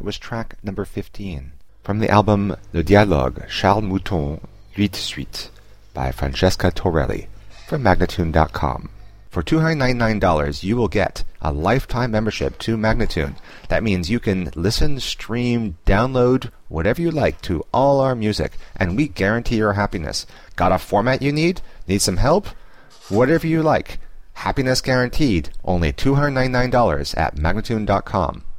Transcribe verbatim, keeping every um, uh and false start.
That was track number fifteen. From the album Le Dialogue, Charles Mouton, huit suite, by Francesca Torelli, from Magnatune dot com. For two hundred ninety-nine dollars, you will get a lifetime membership to Magnatune. That means you can listen, stream, download, whatever you like to all our music, and we guarantee your happiness. Got a format you need? Need some help? Whatever you like. Happiness guaranteed. Only two hundred ninety-nine dollars at Magnatune dot com.